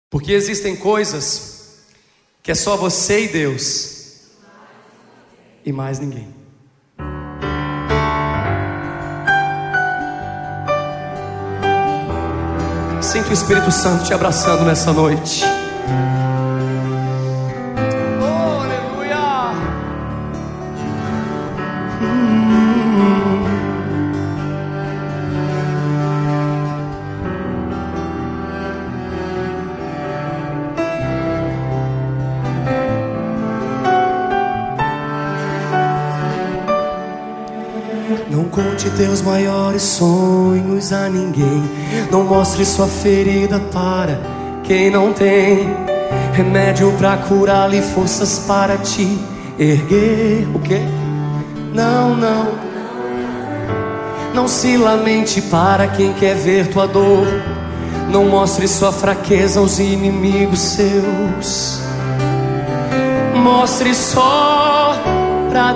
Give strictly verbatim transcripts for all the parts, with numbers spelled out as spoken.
Porque existem coisas que é só você e Deus e mais ninguém. Sinto o Espírito Santo te abraçando nessa noite. Oh, aleluia. Hum. Não conte teus maiores sonhos a ninguém. Não mostre sua ferida para quem não tem remédio pra curá-la e forças para te erguer. O quê? Não, não. Não se lamente para quem quer ver tua dor. Não mostre sua fraqueza aos inimigos seus. Mostre só pra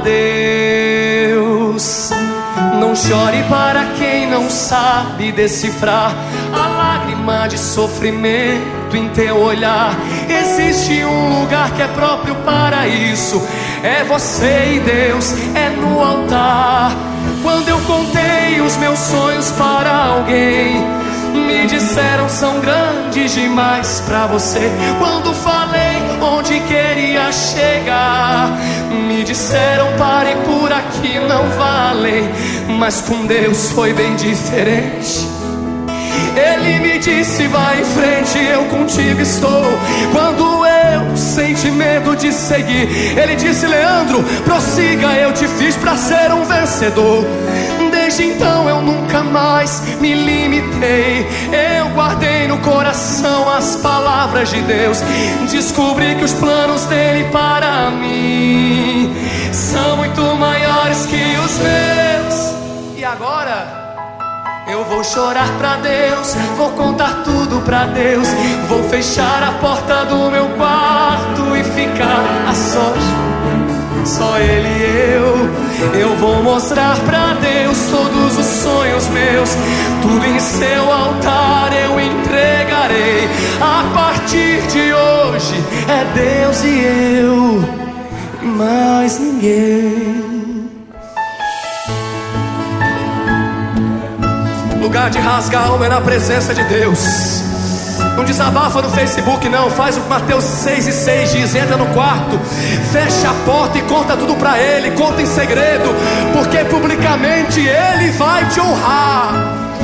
Deus. Não chore para quem não sabe decifrar a lágrima de sofrimento em teu olhar. Existe um lugar que é próprio para isso. É você e Deus, é no altar. Quando eu contei os meus sonhos para alguém, me disseram são grandes demais pra você. Quando falei onde queria chegar, me disseram pare por aqui, não vale. Mas com Deus foi bem diferente. Ele me disse vai em frente, eu contigo estou. Quando eu senti medo de seguir, Ele disse Leandro, prossiga, eu te fiz pra ser um vencedor. Desde então eu nunca mais me limitei. Eu guardei no coração as palavras de Deus. Descobri que os planos dele para mim são muito maiores que os meus. E agora? Eu vou chorar pra Deus, vou contar tudo pra Deus. Vou fechar a porta do meu quarto e ficar a sós, só Ele e eu. Eu vou mostrar pra Deus todos os sonhos meus. Tudo em seu altar eu entregarei. A partir de hoje é Deus e eu e mais ninguém. Lugar de rasgar a alma é na presença de Deus. Não desabafa no Facebook não. Faz o que Mateus seis e seis diz. Entra no quarto, fecha a porta e conta tudo pra Ele. Conta em segredo, porque publicamente Ele vai te honrar.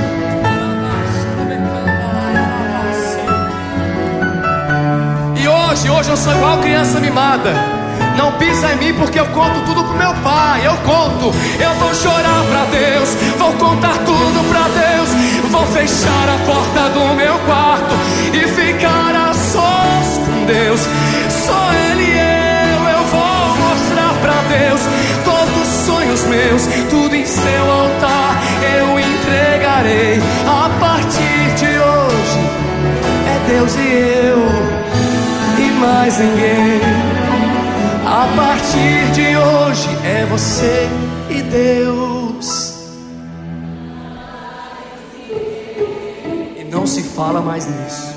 E hoje, hoje eu sou igual criança mimada. Não pisa em mim porque eu conto tudo pro meu pai. Eu conto, eu vou chorar pra Deus, vou contar tudo pra Deus. Vou fechar a porta do meu quarto e ficar a sós com Deus. Só Ele e eu, eu vou mostrar pra Deus todos os sonhos meus. Tudo em seu altar eu entregarei. A partir de hoje é Deus e eu e mais ninguém. A partir de hoje é você e Deus. E não se fala mais nisso.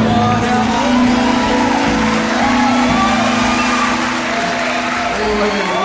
Glória.